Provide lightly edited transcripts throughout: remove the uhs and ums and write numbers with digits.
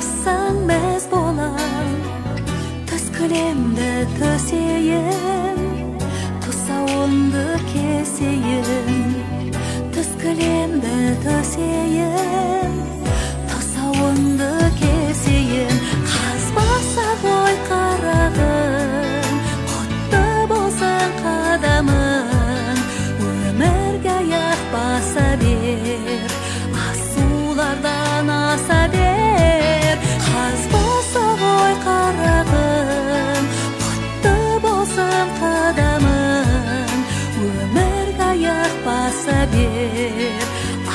бассаң мәз болам, түз кілемді төсейін, тұсауынды кесейін. Түз кілемді төсейін, тұсауынды кесейін. Қазбаса ғой қарағым, құтты болсын қадамың, өмірге аяқ баса бер, асулардан аса бер. Қазбаса ғой қарағым, құтты болсын қадамың, өмірге аяқ баса бер,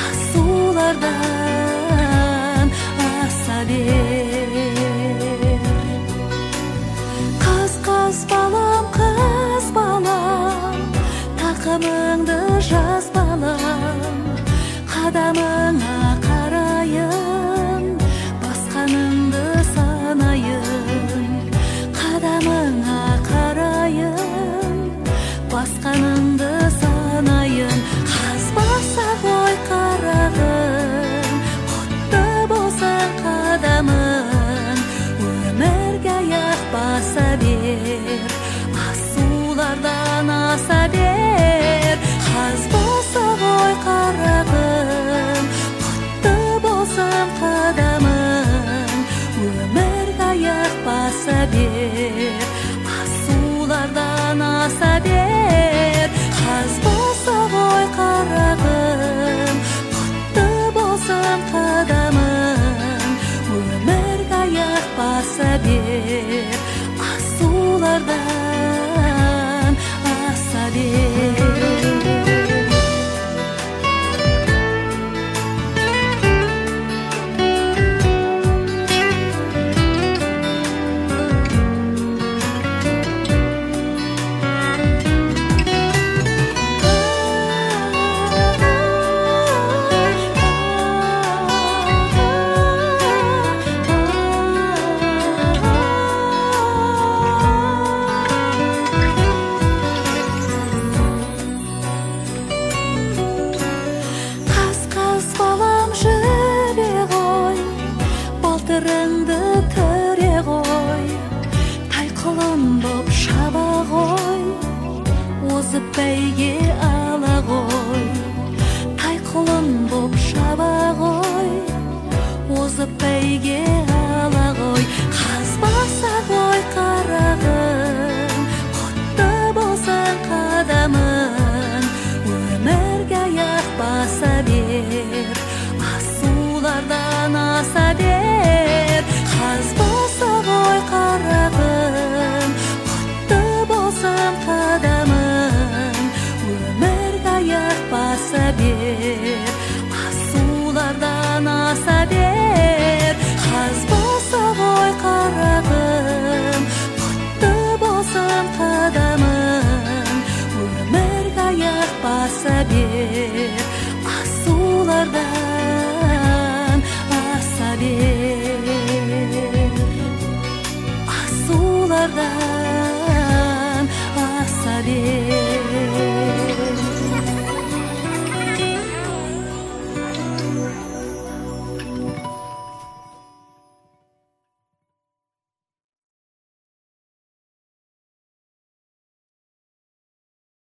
асулардан аса бер. Қыз балам, тақымыңды жаз балам, қадамыңа қарайын, басқаныңды санайын. Қадамыңа қарайын, басқаныңды санайын. Қазбаса ғой қарағым, құтты болсын қадамың, өмірге аяқ баса бер, асулардан аса бер. Қазбаса ғой қарағым, құтты болсын қадамың, өмірге аяқ баса бер, асулардан аса бер. Қазбаса ғой қарағым, құтты болсын қадамың, өмірге аяқ баса бер, асулардан аса бер. Балтырыңды төре ғой, тайқылын боп шаба ғой, озып бәйге ала ғой. Тайқылын боп шаба ғой, озып бәйге ала ғой. Қазбаса ғой қарағым, құтты болсын қадамың, өмірге аяқ баса бер, асулардан аса бер. Қазбаса ғой қарағым, құтты болсын қадамың, өмірге аяқ баса бер, асулардан аса бер. Қазбаса ғой қарағым, құтты болсын қадамың, өмірге аяқ баса бер.